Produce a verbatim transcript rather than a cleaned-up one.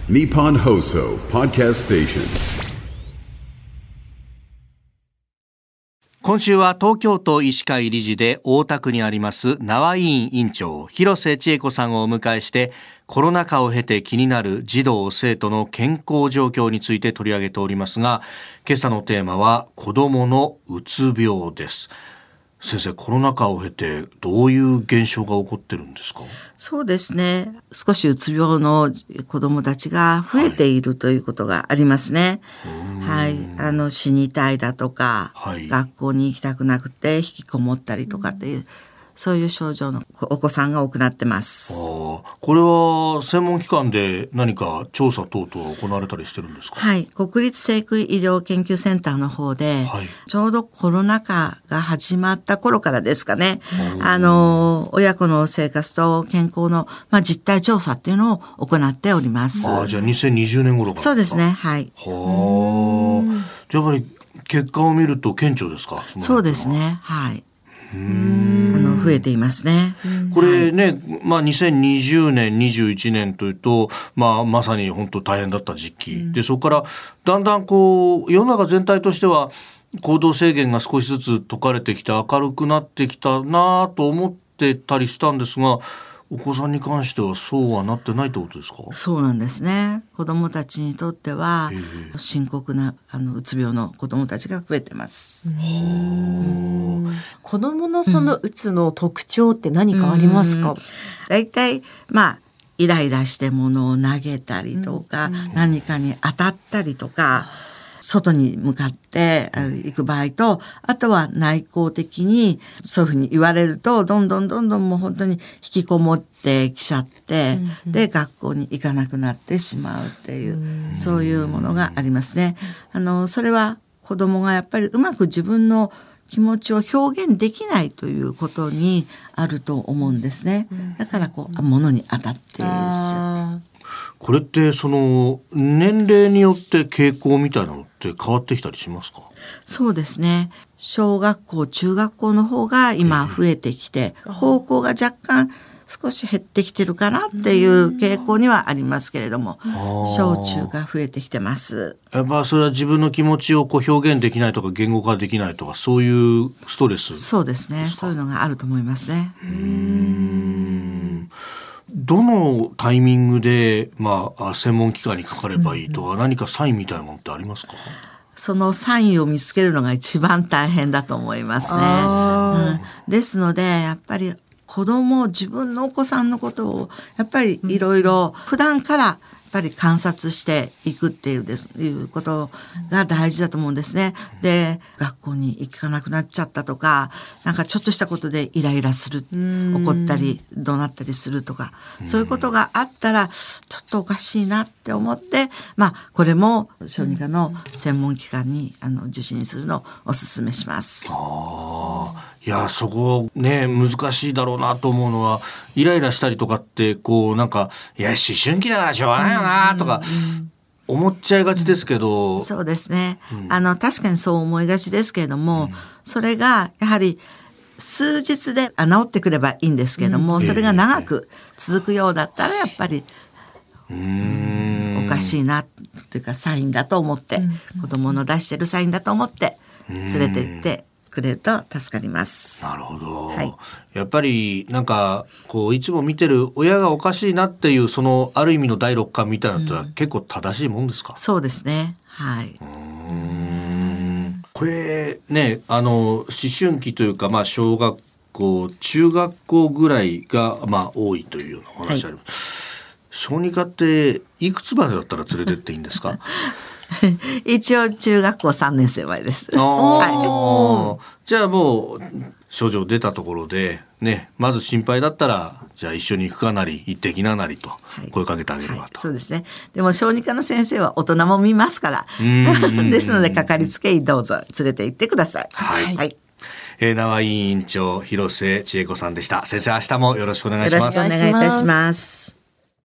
Nippon Hoso Podcast Station。 今週は東京都医師会理事で大田区にあります縄医院院長広瀬千恵子さんをお迎えして、コロナ禍を経て気になる児童生徒の健康状況について取り上げておりますが、今朝のテーマは子どものうつ病です。先生、コロナ禍を経てどういう現象が起こってるんですか？ そうですね、少しうつ病の子どもたちが増えているということがありますね。はい、あの死にたいだとか、はい、学校に行きたくなくて引きこもったりとかっていう、そういう症状のお子さんが多くなってます。 あ、これは専門機関で何か調査等々行われたりしてるんですか？ はい、国立成育医療研究センターの方で、はい、ちょうどコロナ禍が始まった頃からですかね、あの親子の生活と健康の、まあ、実態調査っていうのを行っております。 あ、じゃあにせんにじゅうねん頃からですか？ そうですね、はい。 はあ、じゃあやっぱり結果を見ると顕著ですか？ そうですね、はい。うーん、あの増えていますね。 これね、はい、まあ、にせんにじゅうねんにじゅういちねんというと、まあ、まさに本当大変だった時期、うん、でそこからだんだんこう世の中全体としては行動制限が少しずつ解かれてきて明るくなってきたなと思ってたりしたんですが、お子さんに関してはそうはなってないってことですか？ そうなんですね。子どもたちにとっては深刻なあのうつ病の子どもたちが増えてます。 うーん、子どものそのうつの特徴って何かありますか？ だいたいまあイライラして物を投げたりとか、うんうん、何かに当たったりとか、外に向かって行く場合と、あとは内向的にそういうふうに言われるとどんどんどんどんもう本当に引きこもってきちゃって、うんうん、で学校に行かなくなってしまうっていう、うん、そういうものがありますね。あのそれは子供がやっぱりうまく自分の気持ちを表現できないということにあると思うんですね。だからこう物に当たってしちゃって。 これってその年齢によって傾向みたいなのって変わってきたりしますか？ そうですね、小学校中学校の方が今増えてきて、えー、高校が若干少し減ってきてるかなっていう傾向にはありますけれども、小中が増えてきてます。 やっぱそれは自分の気持ちをこう表現できないとか言語化できないとか、そういうストレス？ そうですね、そういうのがあると思いますね。 うーん、どのタイミングで、まあ、専門機関にかかればいいとか、うんうん、何かサインみたいなものってありますか？ そのサインを見つけるのが一番大変だと思いますね。うん、ですのでやっぱり子供、自分のお子さんのことをやっぱりいろいろ普段からやっぱり観察していくっていうです、いうことが大事だと思うんですね。で、学校に行かなくなっちゃったとか、なんかちょっとしたことでイライラする、怒ったり怒鳴ったりするとか、そういうことがあったらちょっとおかしいなって思って、まあこれも小児科の専門機関にあの受診するのをお勧めします。 あー、いや、そこね難しいだろうなと思うのは、イライラしたりとかってこうなんか、いや思春期だからしょうがないよなとか思っちゃいがちですけど、 うん、そうですね、うん、あの確かにそう思いがちですけれども、うん、それがやはり数日で治ってくればいいんですけども、うん、それが長く続くようだったらやっぱり、うーん、おかしいなというかサインだと思って、うん、子供の出してるサインだと思って連れて行ってくれると助かります。 なるほど、 はい、 やっぱりなんかこういつも見てる親がおかしいなっていうそのある意味の第六感みたいなのは結構正しいもんですか？ うん、そうですね、はい。 うーん、これね、あの思春期というか、まあ、小学校中学校ぐらいがまあ多いというようなお話あります、はい、小児科っていくつまでだったら連れてっていいんですか？ 一応中学校さんねん生までです。 はい、じゃあもう症状出たところで、ね、まず心配だったらじゃあ一緒に行くかなり行ってきななりと声かけてあげるわと、はいはい、 そうですね。でも小児科の先生は大人も見ますからですのでかかりつけ医どうぞ連れて行ってください。 はい、はい、えー、縄医院長広瀬千恵子さんでした。先生、明日もよろしくお願いします。 よろしくお願いいたします。